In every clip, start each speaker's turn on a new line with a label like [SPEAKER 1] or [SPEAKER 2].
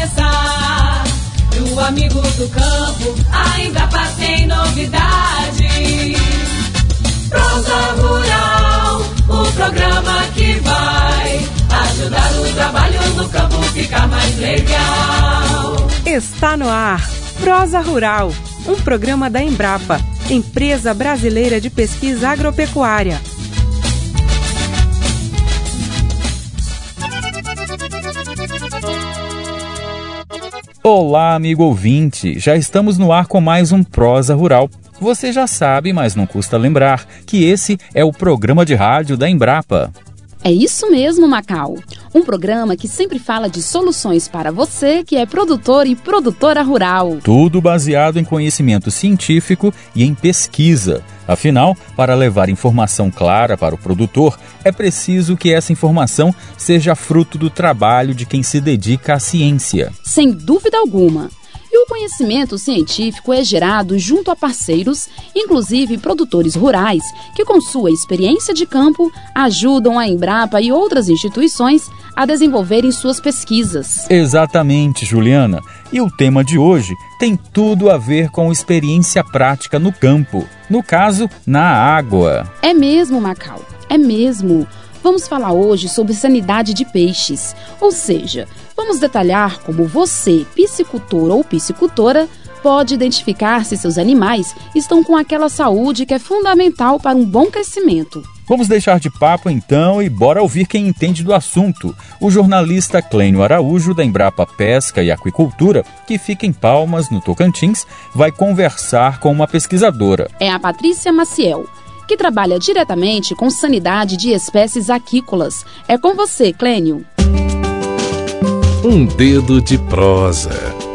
[SPEAKER 1] começar. Pro amigo do campo, a Embrapa tem novidade. Prosa Rural, o programa que vai ajudar o trabalho no campo ficar mais legal.
[SPEAKER 2] Está no ar, Prosa Rural, um programa da Embrapa, Empresa Brasileira de Pesquisa Agropecuária.
[SPEAKER 3] Olá, amigo ouvinte! Já estamos no ar com mais um Prosa Rural. Você já sabe, mas não custa lembrar, que esse é o programa de rádio da Embrapa.
[SPEAKER 4] É isso mesmo, Macau. Um programa que sempre fala de soluções para você que é produtor e produtora rural.
[SPEAKER 3] Tudo baseado em conhecimento científico e em pesquisa. Afinal, para levar informação clara para o produtor, é preciso que essa informação seja fruto do trabalho de quem se dedica à ciência.
[SPEAKER 4] Sem dúvida alguma. E o conhecimento científico é gerado junto a parceiros, inclusive produtores rurais, que com sua experiência de campo ajudam a Embrapa e outras instituições a desenvolverem suas pesquisas.
[SPEAKER 3] Exatamente, Juliana. E o tema de hoje tem tudo a ver com experiência prática no campo, no caso, na água.
[SPEAKER 4] É mesmo, Macau, é mesmo. Vamos falar hoje sobre sanidade de peixes, ou seja, vamos detalhar como você, piscicultor ou piscicultora, pode identificar se seus animais estão com aquela saúde que é fundamental para um bom crescimento.
[SPEAKER 3] Vamos deixar de papo então e bora ouvir quem entende do assunto. O jornalista Clênio Araújo, da Embrapa Pesca e Aquicultura, que fica em Palmas, no Tocantins, vai conversar com uma pesquisadora.
[SPEAKER 4] É a Patrícia Maciel, que trabalha diretamente com sanidade de espécies aquícolas. É com você, Clênio.
[SPEAKER 5] Um dedo de prosa.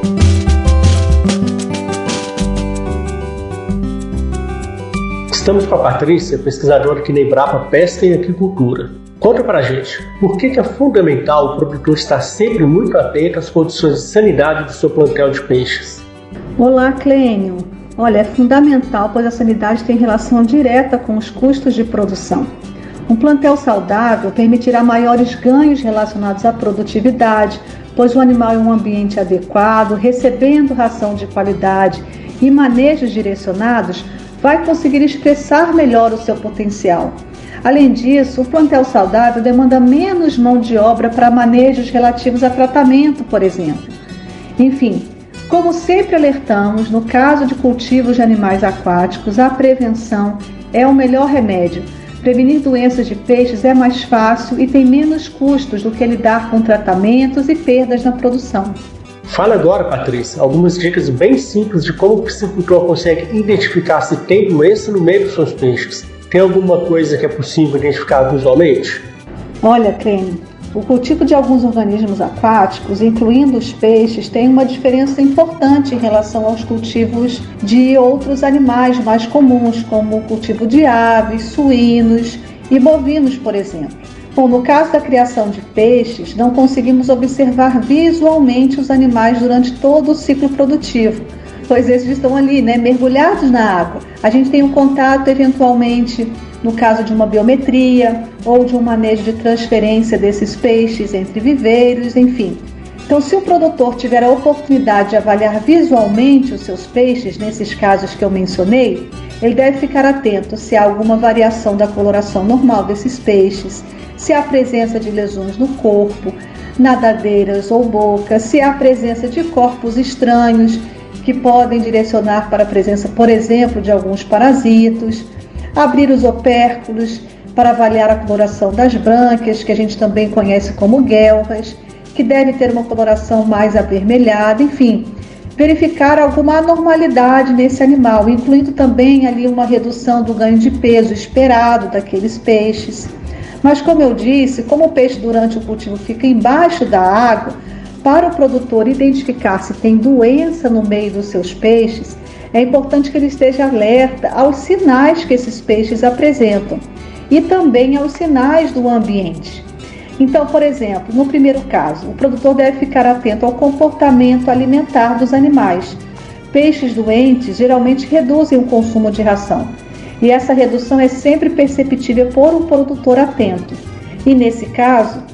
[SPEAKER 6] Estamos com a Patrícia, pesquisadora aqui na Embrapa Pesca e Aquicultura. Conta pra gente, por que é fundamental o produtor estar sempre muito atento às condições de sanidade do seu plantel de peixes?
[SPEAKER 7] Olá, Clênio. Olha, é fundamental, pois a sanidade tem relação direta com os custos de produção. Um plantel saudável permitirá maiores ganhos relacionados à produtividade, pois o animal em um ambiente adequado, recebendo ração de qualidade e manejos direcionados, vai conseguir expressar melhor o seu potencial. Além disso, o plantel saudável demanda menos mão de obra para manejos relativos a tratamento, por exemplo. Enfim, como sempre alertamos, no caso de cultivos de animais aquáticos, a prevenção é o melhor remédio. Prevenir doenças de peixes é mais fácil e tem menos custos do que lidar com tratamentos e perdas na produção.
[SPEAKER 6] Fala agora, Patrícia, algumas dicas bem simples de como o piscicultor consegue identificar se tem doença no meio dos seus peixes. Tem alguma coisa que é possível identificar visualmente?
[SPEAKER 7] Olha, Clênio, o cultivo de alguns organismos aquáticos, incluindo os peixes, tem uma diferença importante em relação aos cultivos de outros animais mais comuns, como o cultivo de aves, suínos e bovinos, por exemplo. Bom, no caso da criação de peixes, não conseguimos observar visualmente os animais durante todo o ciclo produtivo, pois eles estão ali, mergulhados na água. A gente tem um contato, eventualmente, no caso de uma biometria ou de um manejo de transferência desses peixes entre viveiros, enfim. Então, se o produtor tiver a oportunidade de avaliar visualmente os seus peixes, nesses casos que eu mencionei, ele deve ficar atento se há alguma variação da coloração normal desses peixes, se há presença de lesões no corpo, nadadeiras ou boca, se há presença de corpos estranhos que podem direcionar para a presença, por exemplo, de alguns parasitos, abrir os opérculos para avaliar a coloração das brânquias, que a gente também conhece como guelras, que deve ter uma coloração mais avermelhada, enfim, verificar alguma anormalidade nesse animal, incluindo também ali uma redução do ganho de peso esperado daqueles peixes. Mas, como eu disse, como o peixe durante o cultivo fica embaixo da água, para o produtor identificar se tem doença no meio dos seus peixes, é importante que ele esteja alerta aos sinais que esses peixes apresentam e também aos sinais do ambiente. Então, por exemplo, no primeiro caso, o produtor deve ficar atento ao comportamento alimentar dos animais. Peixes doentes geralmente reduzem o consumo de ração, e essa redução é sempre perceptível por um produtor atento. E nesse caso,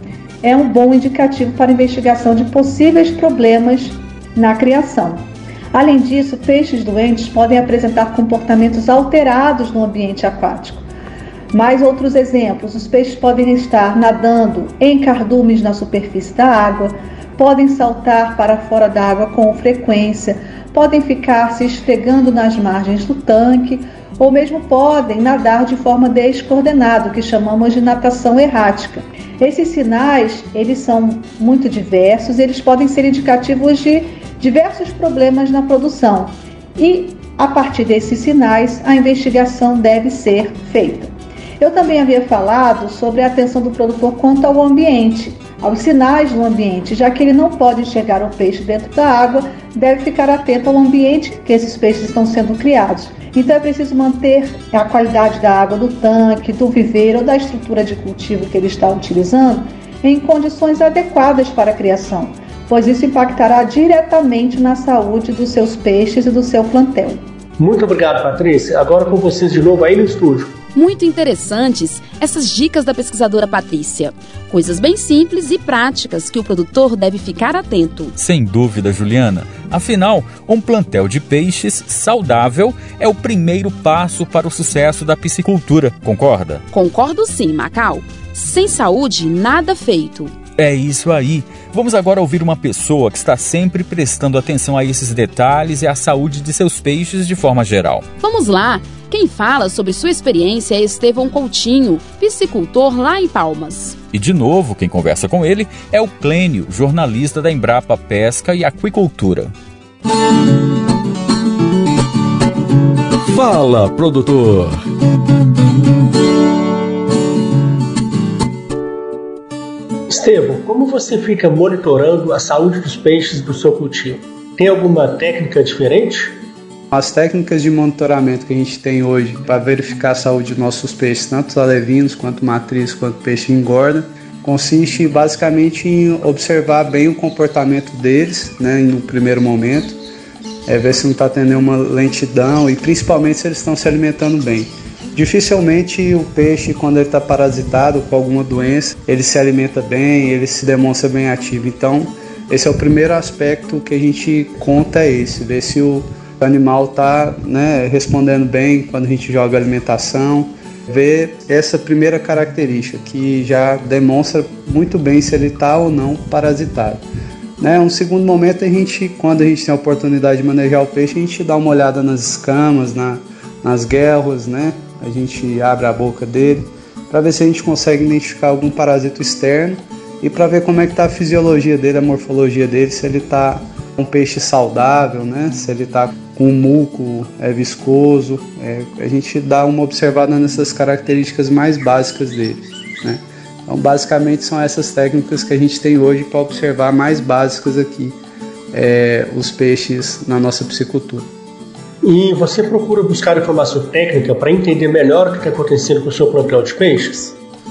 [SPEAKER 7] é um bom indicativo para investigação de possíveis problemas na criação. Além disso, peixes doentes podem apresentar comportamentos alterados no ambiente aquático. Mais outros exemplos: os peixes podem estar nadando em cardumes na superfície da água, podem saltar para fora da água com frequência, podem ficar se esfregando nas margens do tanque, ou mesmo podem nadar de forma descoordenada, o que chamamos de natação errática. Esses sinais, eles são muito diversos, eles podem ser indicativos de diversos problemas na produção e, a partir desses sinais, a investigação deve ser feita. Eu também havia falado sobre a atenção do produtor quanto ao ambiente, aos sinais do ambiente, já que ele não pode enxergar o peixe dentro da água, deve ficar atento ao ambiente que esses peixes estão sendo criados. Então é preciso manter a qualidade da água do tanque, do viveiro ou da estrutura de cultivo que ele está utilizando em condições adequadas para a criação, pois isso impactará diretamente na saúde dos seus peixes e do seu plantel.
[SPEAKER 6] Muito obrigado, Patrícia. Agora com vocês de novo aí no estúdio.
[SPEAKER 4] Muito interessantes essas dicas da pesquisadora Patrícia. Coisas bem simples e práticas que o produtor deve ficar atento.
[SPEAKER 3] Sem dúvida, Juliana. Afinal, um plantel de peixes saudável é o primeiro passo para o sucesso da piscicultura. Concorda?
[SPEAKER 4] Concordo sim, Macau. Sem saúde, nada feito.
[SPEAKER 3] É isso aí. Vamos agora ouvir uma pessoa que está sempre prestando atenção a esses detalhes e à saúde de seus peixes de forma geral.
[SPEAKER 4] Vamos lá! Quem fala sobre sua experiência é Estevão Coutinho, piscicultor lá em Palmas.
[SPEAKER 3] E de novo, quem conversa com ele é o Clênio, jornalista da Embrapa Pesca e Aquicultura.
[SPEAKER 5] Fala, produtor!
[SPEAKER 6] Estevão, como você fica monitorando a saúde dos peixes do seu cultivo? Tem alguma técnica diferente?
[SPEAKER 8] As técnicas de monitoramento que a gente tem hoje para verificar a saúde dos nossos peixes, tanto os alevinos, quanto matriz, quanto peixe engorda, consiste basicamente em observar bem o comportamento deles, né, no primeiro momento, ver se não está tendo nenhuma lentidão e principalmente se eles estão se alimentando bem. Dificilmente o peixe, quando ele está parasitado com alguma doença, ele se alimenta bem, ele se demonstra bem ativo. Então, esse é o primeiro aspecto que a gente conta, ver se o animal está, respondendo bem quando a gente joga alimentação. Ver essa primeira característica, que já demonstra muito bem se ele está ou não parasitado. Um segundo momento, quando a gente tem a oportunidade de manejar o peixe, a gente dá uma olhada nas escamas, nas guelras, a gente abre a boca dele para ver se a gente consegue identificar algum parasito externo e para ver como é que está a fisiologia dele, a morfologia dele, se ele está um peixe saudável, se ele está com muco viscoso. A gente dá uma observada nessas características mais básicas dele. Então, basicamente, são essas técnicas que a gente tem hoje para observar mais básicas aqui, os peixes na nossa piscicultura.
[SPEAKER 6] E você procura buscar informação técnica para entender melhor o que está acontecendo com o seu plantel de peixes?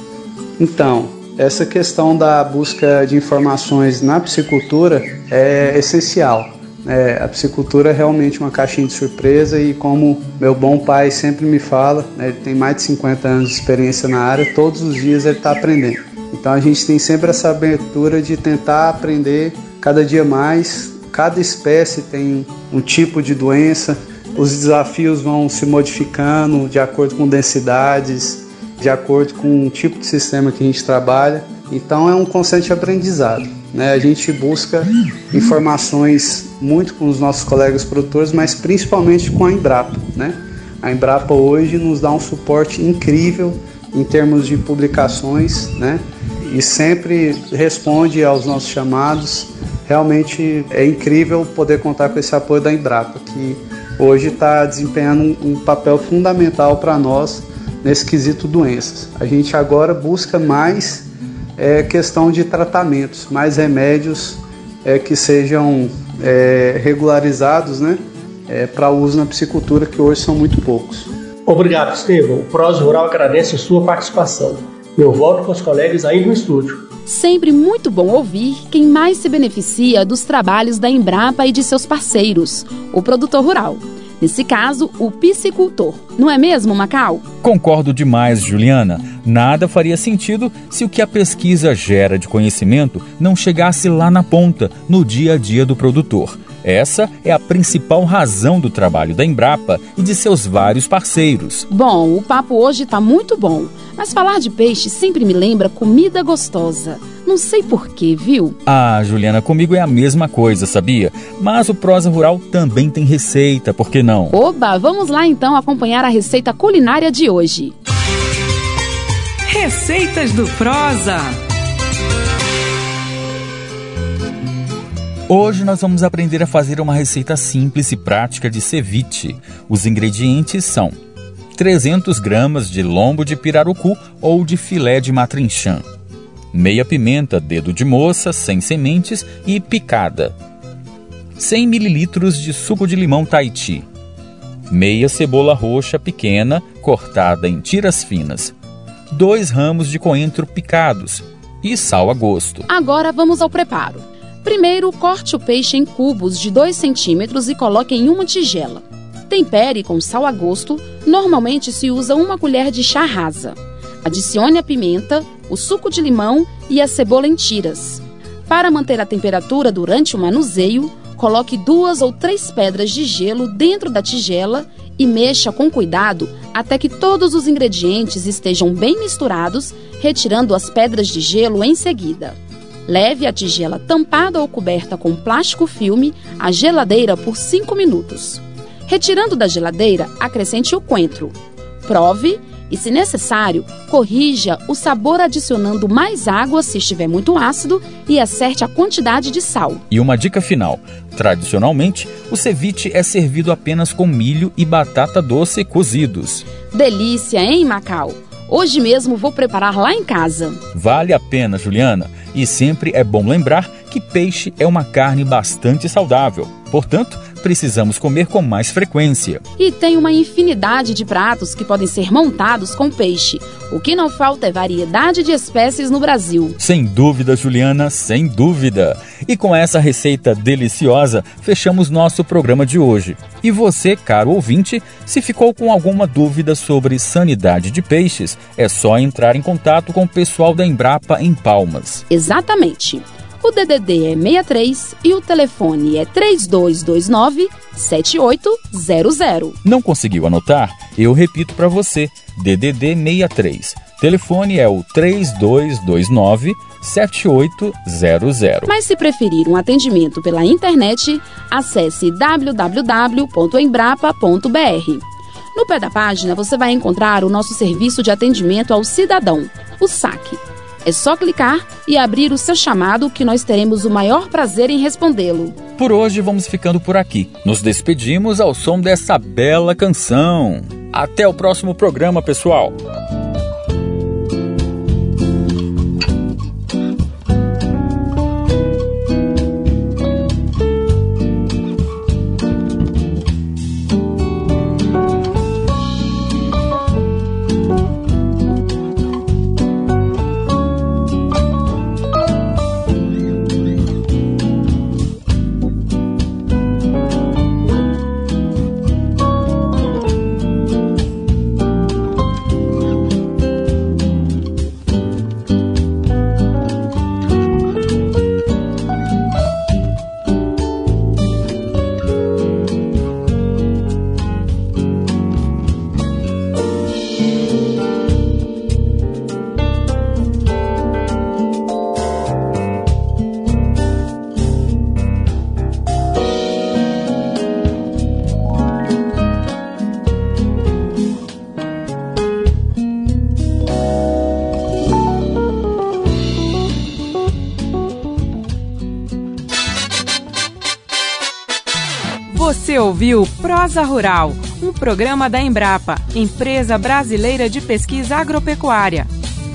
[SPEAKER 8] Então, essa questão da busca de informações na piscicultura é essencial. A piscicultura é realmente uma caixinha de surpresa e, como meu bom pai sempre me fala, ele tem mais de 50 anos de experiência na área, todos os dias ele está aprendendo. Então a gente tem sempre essa abertura de tentar aprender cada dia mais. Cada espécie tem um tipo de doença, os desafios vão se modificando de acordo com densidades, de acordo com o tipo de sistema que a gente trabalha. Então é um constante aprendizado. A gente busca informações muito com os nossos colegas produtores, mas principalmente com a Embrapa. A Embrapa hoje nos dá um suporte incrível em termos de publicações, e sempre responde aos nossos chamados. Realmente é incrível poder contar com esse apoio da Embrapa, que hoje está desempenhando um papel fundamental para nós nesse quesito doenças. A gente agora busca mais questão de tratamentos, mais remédios que sejam regularizados, para uso na piscicultura, que hoje são muito poucos.
[SPEAKER 6] Obrigado, Estevão. O Prosa Rural agradece a sua participação. Eu volto com os colegas aí no estúdio.
[SPEAKER 4] Sempre muito bom ouvir quem mais se beneficia dos trabalhos da Embrapa e de seus parceiros, o produtor rural. Nesse caso, o piscicultor. Não é mesmo, Macau?
[SPEAKER 3] Concordo demais, Juliana. Nada faria sentido se o que a pesquisa gera de conhecimento não chegasse lá na ponta, no dia a dia do produtor. Essa é a principal razão do trabalho da Embrapa e de seus vários parceiros.
[SPEAKER 4] Bom, o papo hoje está muito bom, mas falar de peixe sempre me lembra comida gostosa. Não sei porquê, viu?
[SPEAKER 3] Ah, Juliana, comigo é a mesma coisa, sabia? Mas o Prosa Rural também tem receita, por que não?
[SPEAKER 4] Oba, vamos lá então acompanhar a receita culinária de hoje.
[SPEAKER 2] Receitas do Prosa.
[SPEAKER 3] Hoje nós vamos aprender a fazer uma receita simples e prática de ceviche. Os ingredientes são 300 gramas de lombo de pirarucu ou de filé de matrinchã, meia pimenta dedo de moça, sem sementes e picada, 100 ml de suco de limão Tahiti, meia cebola roxa pequena cortada em tiras finas, 2 ramos de coentro picados e sal a gosto.
[SPEAKER 4] Agora vamos ao preparo. Primeiro, corte o peixe em cubos de 2 centímetros e coloque em uma tigela. Tempere com sal a gosto, normalmente se usa 1 colher de chá rasa. Adicione a pimenta, o suco de limão e a cebola em tiras. Para manter a temperatura durante o manuseio, coloque 2 ou 3 pedras de gelo dentro da tigela e mexa com cuidado até que todos os ingredientes estejam bem misturados, retirando as pedras de gelo em seguida. Leve a tigela tampada ou coberta com plástico filme à geladeira por 5 minutos. Retirando da geladeira, acrescente o coentro. Prove e, se necessário, corrija o sabor adicionando mais água se estiver muito ácido e acerte a quantidade de sal.
[SPEAKER 3] E uma dica final. Tradicionalmente, o ceviche é servido apenas com milho e batata doce cozidos.
[SPEAKER 4] Delícia, hein, Macau? Hoje mesmo vou preparar lá em casa.
[SPEAKER 3] Vale a pena, Juliana. E sempre é bom lembrar que peixe é uma carne bastante saudável. Portanto, precisamos comer com mais frequência.
[SPEAKER 4] E tem uma infinidade de pratos que podem ser montados com peixe. O que não falta é variedade de espécies no Brasil.
[SPEAKER 3] Sem dúvida, Juliana, sem dúvida. E com essa receita deliciosa, fechamos nosso programa de hoje. E você, caro ouvinte, se ficou com alguma dúvida sobre sanidade de peixes, é só entrar em contato com o pessoal da Embrapa em Palmas.
[SPEAKER 4] Exatamente. O DDD é 63 e o telefone é 3229-7800.
[SPEAKER 3] Não conseguiu anotar? Eu repito para você. DDD 63. Telefone é o 3229-7800.
[SPEAKER 4] Mas se preferir um atendimento pela internet, acesse www.embrapa.br. No pé da página você vai encontrar o nosso serviço de atendimento ao cidadão, o SAC. É só clicar e abrir o seu chamado que nós teremos o maior prazer em respondê-lo.
[SPEAKER 3] Por hoje vamos ficando por aqui. Nos despedimos ao som dessa bela canção. Até o próximo programa, pessoal.
[SPEAKER 2] Você ouviu Prosa Rural, um programa da Embrapa, Empresa Brasileira de Pesquisa Agropecuária.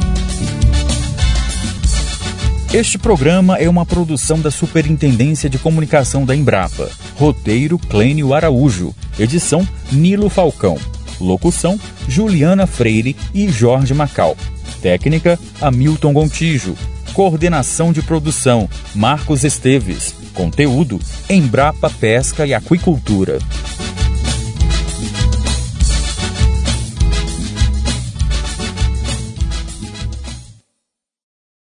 [SPEAKER 3] Este programa é uma produção da Superintendência de Comunicação da Embrapa. Roteiro Clênio Araújo. Edição Nilo Falcão. Locução Juliana Freire e Jorge Macau. Técnica Hamilton Gontijo. Coordenação de produção Marcos Esteves. Conteúdo Embrapa Pesca e Aquicultura.